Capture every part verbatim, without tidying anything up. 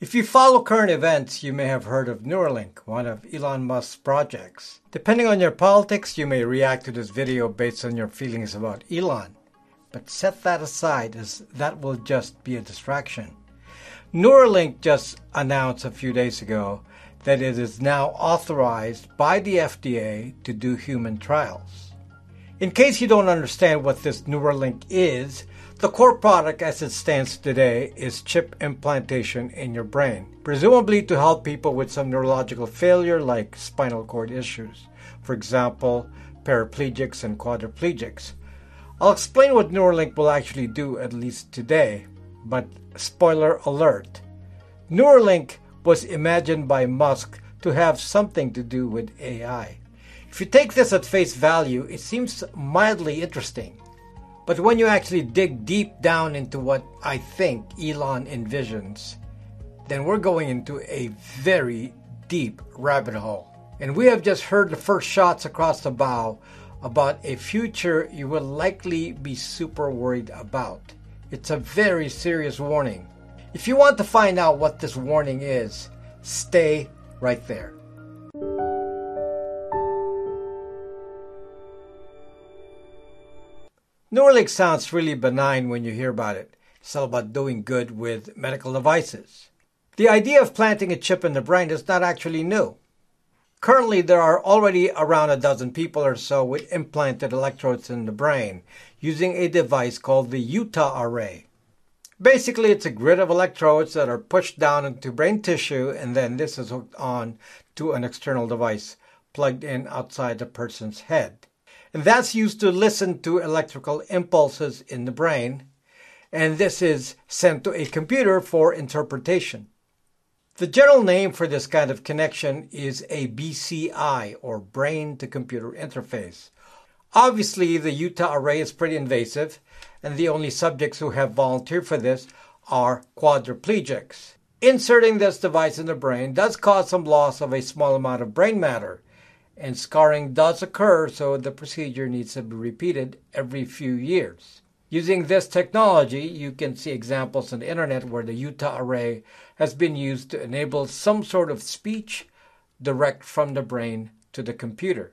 If you follow current events, you may have heard of Neuralink, one of Elon Musk's projects. Depending on your politics, you may react to this video based on your feelings about Elon. But set that aside, as that will just be a distraction. Neuralink just announced a few days ago that it is now authorized by the F D A to do human trials. In case you don't understand what this Neuralink is, the core product as it stands today is chip implantation in your brain, presumably to help people with some neurological failure like spinal cord issues, for example, paraplegics and quadriplegics. I'll explain what Neuralink will actually do, at least today, but spoiler alert, Neuralink was imagined by Musk to have something to do with A I. If you take this at face value, it seems mildly interesting. But when you actually dig deep down into what I think Elon envisions, then we're going into a very deep rabbit hole. And we have just heard the first shots across the bow about a future you will likely be super worried about. It's a very serious warning. If you want to find out what this warning is, stay right there. Neuralink sounds really benign when you hear about it. It's all about doing good with medical devices. The idea of planting a chip in the brain is not actually new. Currently, there are already around a dozen people or so with implanted electrodes in the brain using a device called the Utah array. Basically, it's a grid of electrodes that are pushed down into brain tissue, and then this is hooked on to an external device plugged in outside the person's head. And that's used to listen to electrical impulses in the brain, and this is sent to a computer for interpretation. The general name for this kind of connection is a B C I, or brain-to-computer interface. Obviously, the Utah array is pretty invasive, and the only subjects who have volunteered for this are quadriplegics. Inserting this device in the brain does cause some loss of a small amount of brain matter, and scarring does occur, so the procedure needs to be repeated every few years. Using this technology, you can see examples on the internet where the Utah array has been used to enable some sort of speech direct from the brain to the computer.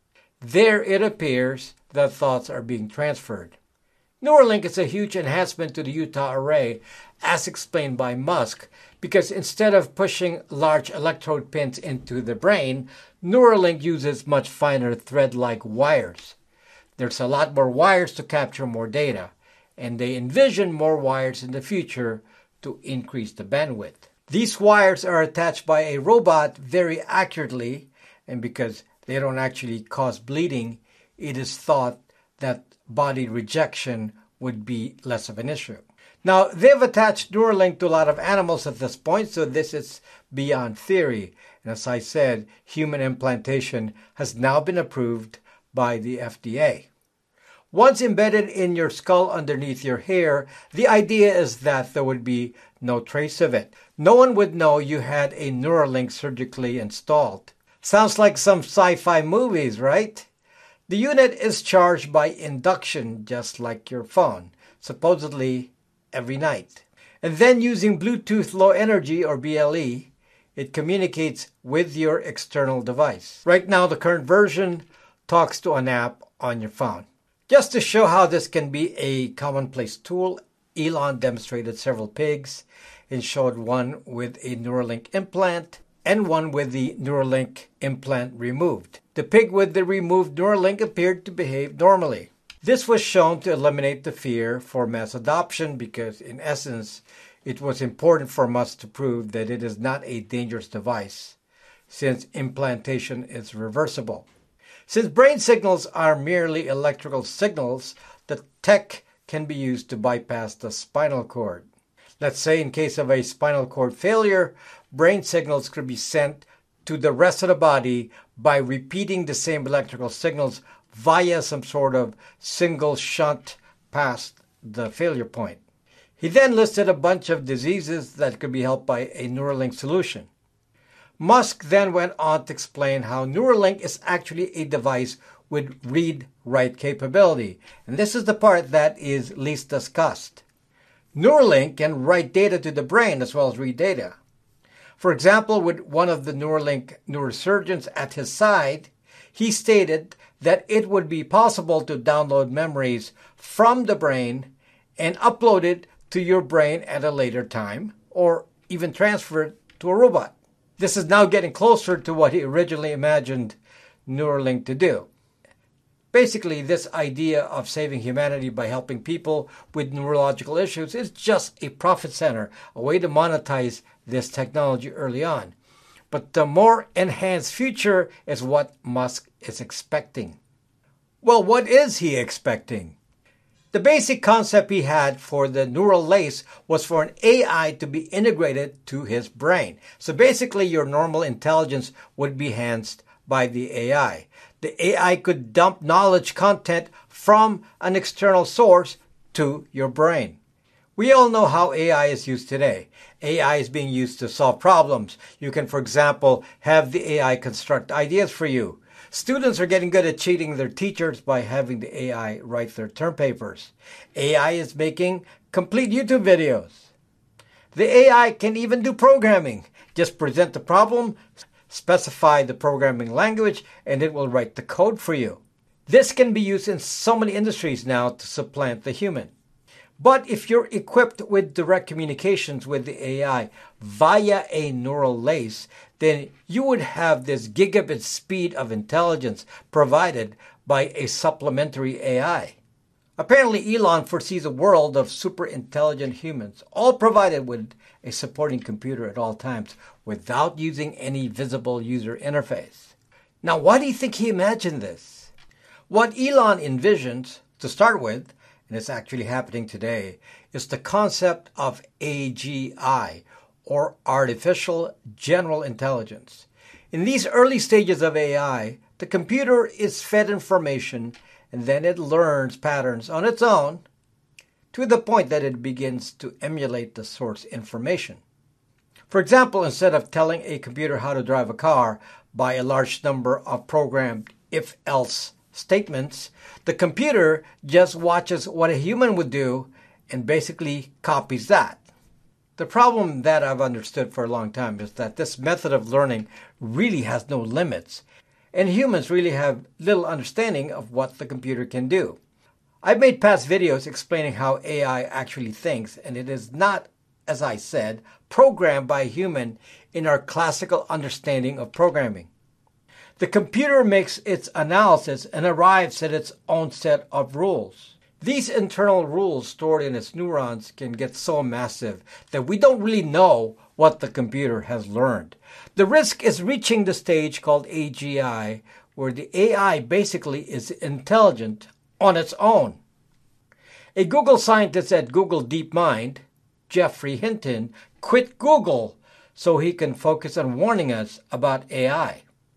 There it appears that thoughts are being transferred. Neuralink is a huge enhancement to the Utah array, as explained by Musk, because instead of pushing large electrode pins into the brain, Neuralink uses much finer thread-like wires. There's a lot more wires to capture more data, and they envision more wires in the future to increase the bandwidth. These wires are attached by a robot very accurately, and because they don't actually cause bleeding, it is thought that body rejection would be less of an issue. Now, they've attached Neuralink to a lot of animals at this point, so this is beyond theory. And as I said, human implantation has now been approved by the F D A. Once embedded in your skull underneath your hair, the idea is that there would be no trace of it. No one would know you had a Neuralink surgically installed. Sounds like some sci-fi movies, right? The unit is charged by induction, just like your phone, supposedly every night. And then using Bluetooth Low Energy, or B L E, it communicates with your external device. Right now, the current version talks to an app on your phone. Just to show how this can be a commonplace tool, Elon demonstrated several pigs and showed one with a Neuralink implant and one with the Neuralink implant removed. The pig with the removed Neuralink appeared to behave normally. This was shown to eliminate the fear for mass adoption because, in essence, it was important for Musk to prove that it is not a dangerous device, since implantation is reversible. Since brain signals are merely electrical signals, the tech can be used to bypass the spinal cord. Let's say in case of a spinal cord failure, brain signals could be sent to the rest of the body by repeating the same electrical signals via some sort of single shunt past the failure point. He then listed a bunch of diseases that could be helped by a Neuralink solution. Musk then went on to explain how Neuralink is actually a device with read-write capability, and this is the part that is least discussed. Neuralink can write data to the brain as well as read data. For example, with one of the Neuralink neurosurgeons at his side, he stated that it would be possible to download memories from the brain and upload it to your brain at a later time, or even transfer it to a robot. This is now getting closer to what he originally imagined Neuralink to do. Basically, this idea of saving humanity by helping people with neurological issues is just a profit center, a way to monetize this technology early on. But the more enhanced future is what Musk is expecting. Well, what is he expecting? The basic concept he had for the neural lace was for an A I to be integrated to his brain. So basically, your normal intelligence would be enhanced by the A I. The A I could dump knowledge content from an external source to your brain. We all know how A I is used today. A I is being used to solve problems. You can, for example, have the A I construct ideas for you. Students are getting good at cheating their teachers by having the A I write their term papers. A I is making complete YouTube videos. The A I can even do programming. Just present the problem, specify the programming language, and it will write the code for you. This can be used in so many industries now to supplant the human. But if you're equipped with direct communications with the A I via a neural lace, then you would have this gigabit speed of intelligence provided by a supplementary A I. Apparently, Elon foresees a world of super intelligent humans, all provided with a supporting computer at all times, without using any visible user interface. Now, why do you think he imagined this? What Elon envisions, to start with, and it's actually happening today, is the concept of A G I, or Artificial General Intelligence. In these early stages of A I, the computer is fed information and then it learns patterns on its own to the point that it begins to emulate the source information. For example, instead of telling a computer how to drive a car by a large number of programmed if-else statements, the computer just watches what a human would do and basically copies that. The problem that I've understood for a long time is that this method of learning really has no limits, and humans really have little understanding of what the computer can do. I've made past videos explaining how A I actually thinks, and it is not, as I said, programmed by a human in our classical understanding of programming. The computer makes its analysis and arrives at its own set of rules. These internal rules stored in its neurons can get so massive that we don't really know what the computer has learned. The risk is reaching the stage called A G I, where the A I basically is intelligent on its own. A Google scientist at Google DeepMind, Geoffrey Hinton, quit Google so he can focus on warning us about A I.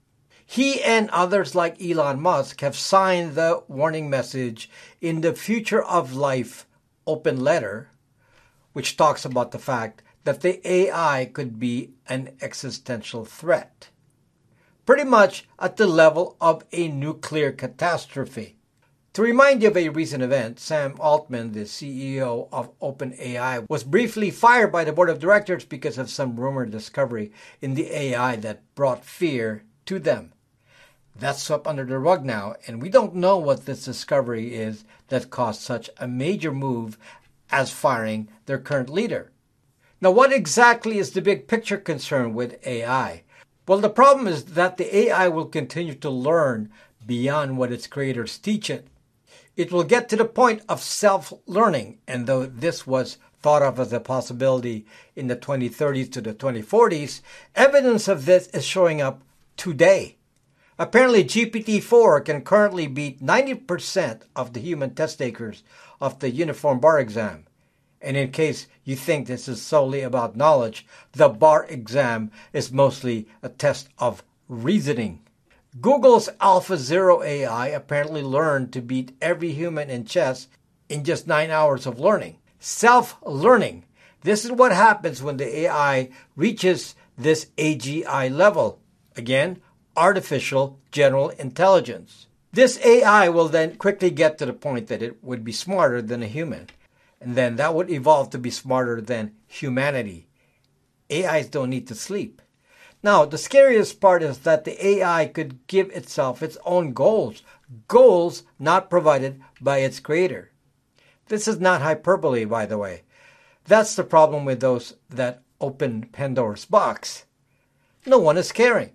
He and others like Elon Musk have signed the warning message in the Future of Life open letter, which talks about the fact that the A I could be an existential threat, pretty much at the level of a nuclear catastrophe. To remind you of a recent event, Sam Altman, the C E O of OpenAI, was briefly fired by the board of directors because of some rumored discovery in the A I that brought fear to them. That's swept under the rug now, and we don't know what this discovery is that caused such a major move as firing their current leader. Now, what exactly is the big picture concern with A I? Well, the problem is that the A I will continue to learn beyond what its creators teach it. It will get to the point of self-learning, and though this was thought of as a possibility in the twenty thirties to the twenty forties, evidence of this is showing up today. Apparently, G P T four can currently beat ninety percent of the human test takers of the Uniform Bar Exam. And in case you think this is solely about knowledge, the bar exam is mostly a test of reasoning. Google's AlphaZero A I apparently learned to beat every human in chess in just nine hours of learning. Self-learning. This is what happens when the A I reaches this A G I level. Again, Artificial General Intelligence. This A I will then quickly get to the point that it would be smarter than a human. And then that would evolve to be smarter than humanity. A Is don't need to sleep. Now, the scariest part is that the A I could give itself its own goals, goals not provided by its creator. This is not hyperbole, by the way. That's the problem with those that open Pandora's box. No one is caring.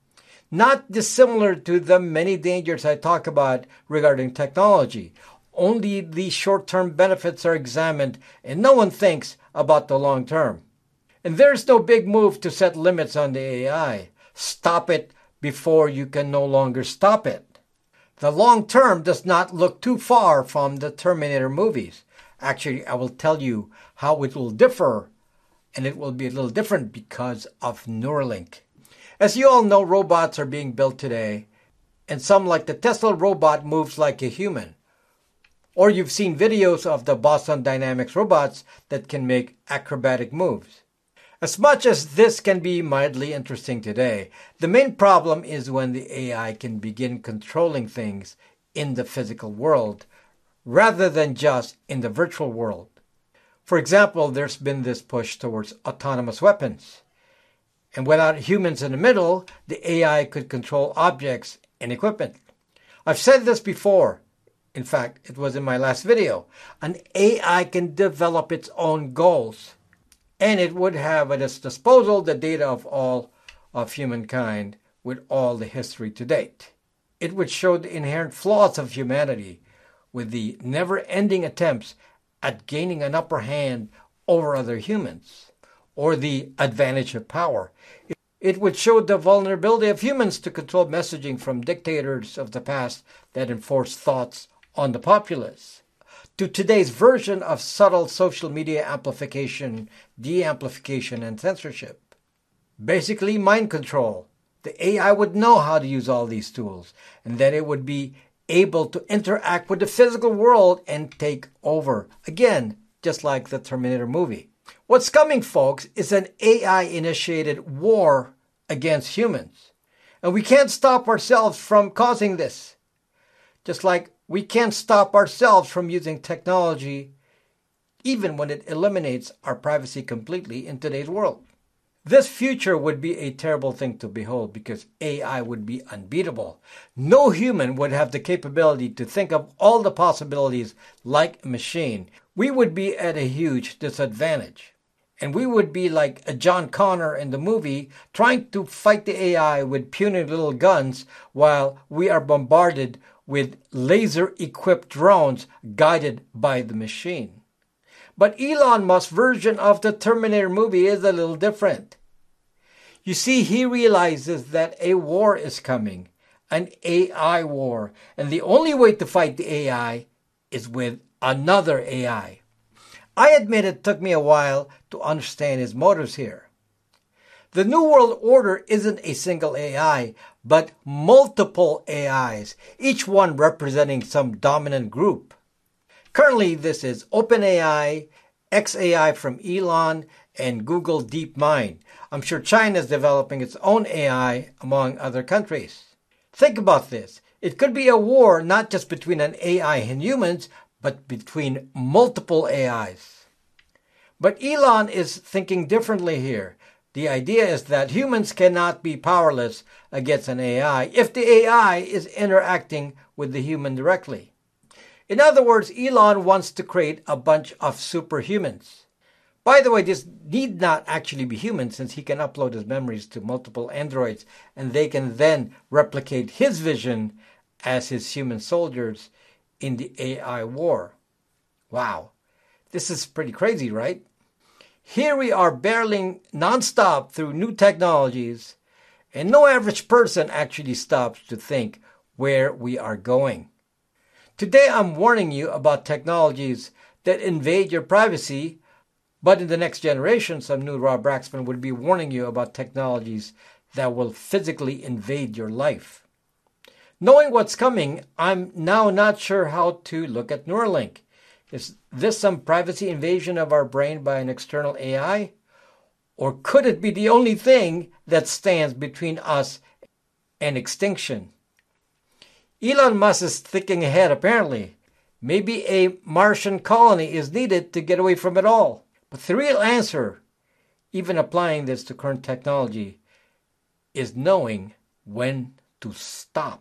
Not dissimilar to the many dangers I talk about regarding technology. Only the short-term benefits are examined and no one thinks about the long term. And there's no big move to set limits on the A I. Stop it before you can no longer stop it. The long term does not look too far from the Terminator movies. Actually, I will tell you how it will differ, and it will be a little different because of Neuralink. As you all know, robots are being built today, and some like the Tesla robot moves like a human. Or you've seen videos of the Boston Dynamics robots that can make acrobatic moves. As much as this can be mildly interesting today, the main problem is when the A I can begin controlling things in the physical world rather than just in the virtual world. For example, there's been this push towards autonomous weapons. And without humans in the middle, the A I could control objects and equipment. I've said this before. In fact, it was in my last video. An A I can develop its own goals. And it would have at its disposal the data of all of humankind with all the history to date. It would show the inherent flaws of humanity with the never-ending attempts at gaining an upper hand over other humans, or the advantage of power. It would show the vulnerability of humans to control messaging from dictators of the past that enforced thoughts on the populace, to today's version of subtle social media amplification, de-amplification, and censorship. Basically, mind control. The A I would know how to use all these tools, and that it would be able to interact with the physical world and take over. Again, just like the Terminator movie. What's coming, folks, is an A I-initiated war against humans. And we can't stop ourselves from causing this. Just like we can't stop ourselves from using technology even when it eliminates our privacy completely in today's world. This future would be a terrible thing to behold because A I would be unbeatable. No human would have the capability to think of all the possibilities like a machine. We would be at a huge disadvantage. And we would be like a John Connor in the movie trying to fight the A I with puny little guns while we are bombarded with laser-equipped drones guided by the machine. But Elon Musk's version of the Terminator movie is a little different. You see, he realizes that a war is coming, an A I war, and the only way to fight the A I is with another A I. I admit it took me a while to understand his motives here. The New World Order isn't a single A I, but multiple A Is, each one representing some dominant group. Currently, this is OpenAI, xAI from Elon, and Google DeepMind. I'm sure China is developing its own A I, among other countries. Think about this. It could be a war not just between an A I and humans, but between multiple A Is. But Elon is thinking differently here. The idea is that humans cannot be powerless against an A I if the A I is interacting with the human directly. In other words, Elon wants to create a bunch of superhumans. By the way, this need not actually be human since he can upload his memories to multiple androids and they can then replicate his vision as his human soldiers in the A I war. Wow, this is pretty crazy, right? Here we are barreling nonstop through new technologies, and no average person actually stops to think where we are going. Today I'm warning you about technologies that invade your privacy, but in the next generation, some new Rob Braxman would be warning you about technologies that will physically invade your life. Knowing what's coming, I'm now not sure how to look at Neuralink. Is this some privacy invasion of our brain by an external A I? Or could it be the only thing that stands between us and extinction? Elon Musk is thinking ahead, apparently. Maybe a Martian colony is needed to get away from it all. But the real answer, even applying this to current technology, is knowing when to stop.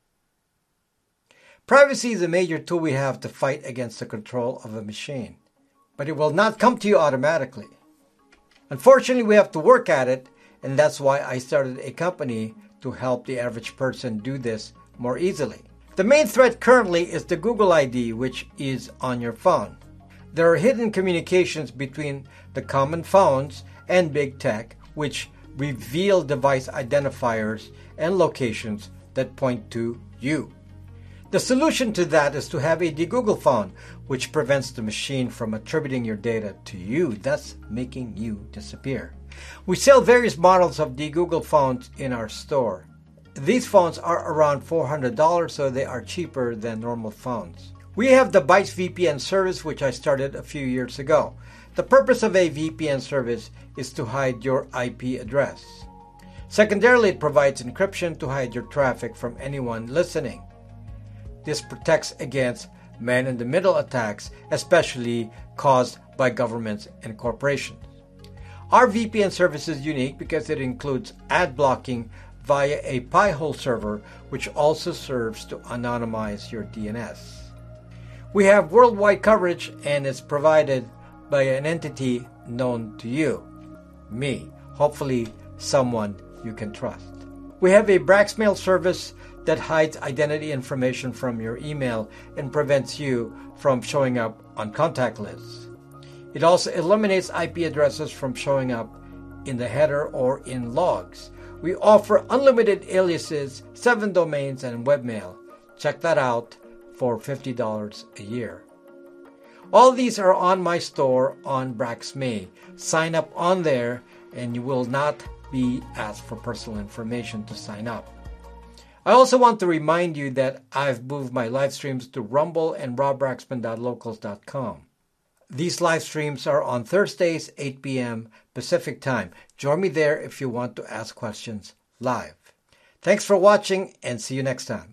Privacy is a major tool we have to fight against the control of a machine, but it will not come to you automatically. Unfortunately, we have to work at it, and that's why I started a company to help the average person do this more easily. The main threat currently is the Google I D, which is on your phone. There are hidden communications between the common phones and big tech, which reveal device identifiers and locations that point to you. The solution to that is to have a de-Google phone, which prevents the machine from attributing your data to you, thus making you disappear. We sell various models of de-Google phones in our store. These phones are around four hundred dollars, so they are cheaper than normal phones. We have the Bytes V P N service, which I started a few years ago. The purpose of a V P N service is to hide your I P address. Secondarily, it provides encryption to hide your traffic from anyone listening. This protects against man-in-the-middle attacks, especially caused by governments and corporations. Our V P N service is unique because it includes ad blocking via a Pi-hole server, which also serves to anonymize your D N S. We have worldwide coverage, and it's provided by an entity known to you, me, hopefully someone you can trust. We have a Braxmail service that hides identity information from your email and prevents you from showing up on contact lists. It also eliminates I P addresses from showing up in the header or in logs. We offer unlimited aliases, seven domains, and webmail. Check that out for fifty dollars a year. All these are on my store on BraxMe. Sign up on there and you will not be asked for personal information to sign up. I also want to remind you that I've moved my live streams to Rumble and rob braxman dot locals dot com. These live streams are on Thursdays, eight p.m. Pacific Time. Join me there if you want to ask questions live. Thanks for watching and see you next time.